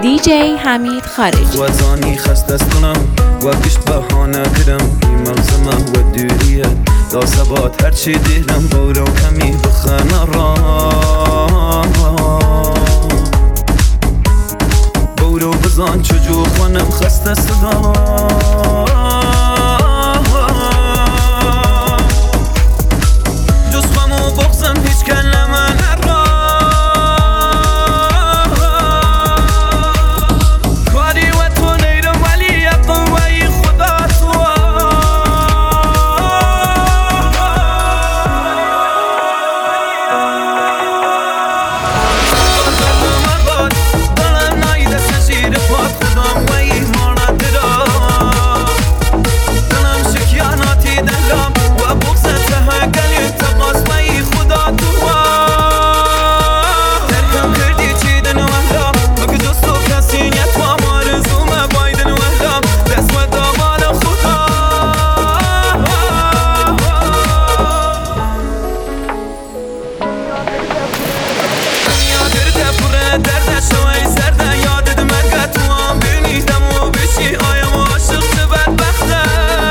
دیجی حمید خارجی وزانی خست از کنم و گشت بهانه کردم این مغزمه و دوریه دا ثبات هرچی دیدم بورو کمی بخانه را بورو بزان چجو خونم خست صدا جز غم و بغزم هیچ کلمه نرا کاری و تو نیرم ولی قوی خدا تو دلم نایده سشیر پاد خودم و ایمانه درا دلم شکیاناتی دلم و بغزت هگلی تقاس و ای خدا تو ترکم کردی چیدن و اهلا مگه جز تو کسی نیتوام آرزومه بایدن و اهلا دست و دامان خدا دنیا درده پره درده شوی سرده یادت مرگه تو هم بینیدم و بشی آیم عاشق چه بدبخته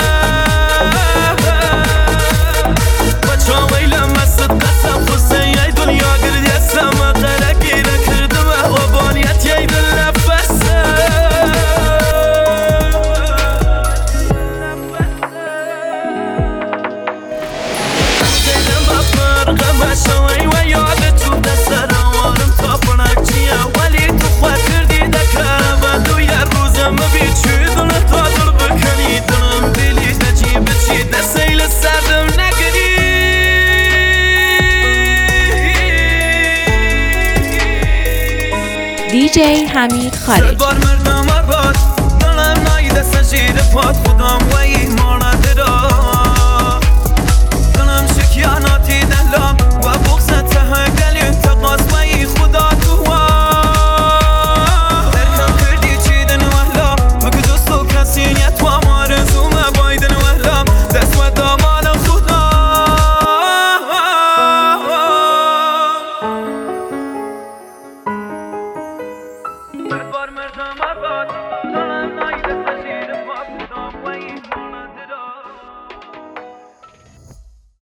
بچه ویلم مست قسم خسته یای دنیا گردی هستم غره گیره کردم و بانیت یای دل نفسه دیدم با فرقه بشوی و یاد تو دست روانم تا پنک چیه ولی تو خاطر دیده که بدو یه روزم بیچی دل تا دل بکنی دلم دلی نجی بچی دست ایل سردم نگری دیجی حمید خارجی